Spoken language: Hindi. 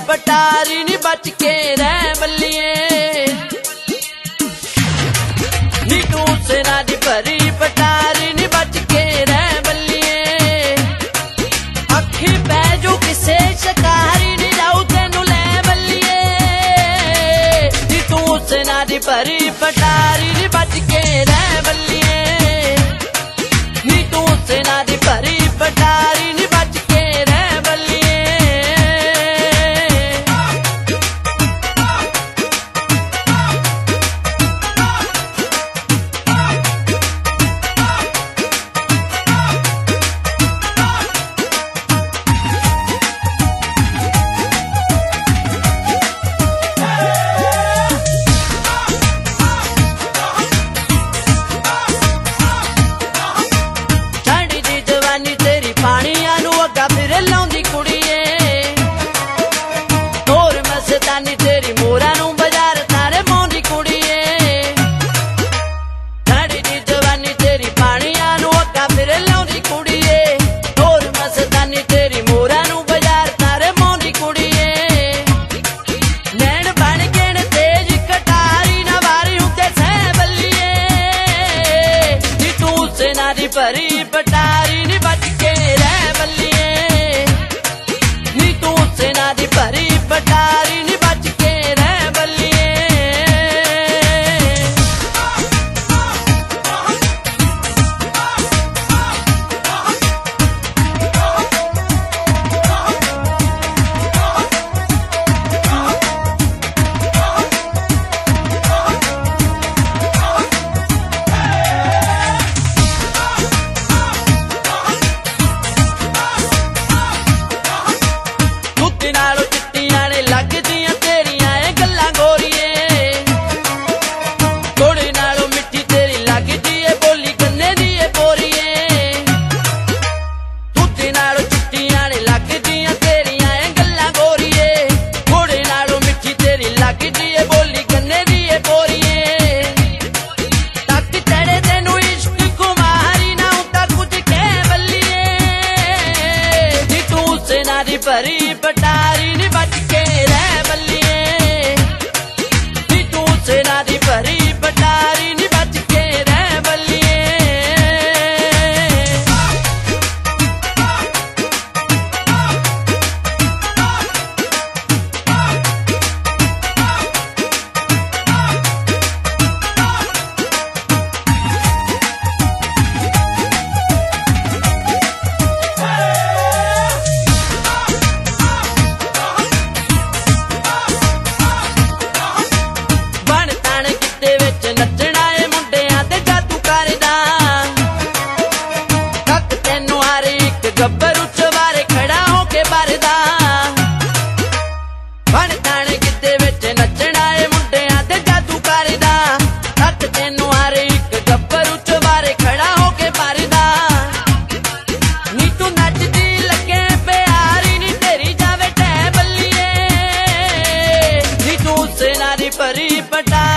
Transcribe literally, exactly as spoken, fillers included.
पटारी नी बच के रह बल्लिए नी तू सेना दी भरी पटारी नी बच के रह बल्लिए अखी पैजू किसे शिकारी नी जाऊ तेनू ले बल्लिए नी तू सेना दी भरी पटारी नी बच के रह बल्लिए नी तू सेना दी भरी पटारी नी बच के रह बल्लिए भरी पटारी नी बच के रह बल्लिए नी तू सेना दी भरी पटारी नी बच के रह बल्लिए भरी पटारी नी बच के रह बल्लिए नी तू सेना दी भरी पटारी नी बच के रह बल्लिए गब्बर चवारे खड़ा होके बारदा बन थाने किते विच नचना ए मुंडियां ते जादू करदा तक तेनू हर एक गब्बर चवारे खड़ा होके बारदा नी तू नचदी लगे प्यारी नी तेरी जावे टह बल्लिए नी तू सेना दी भरी पटा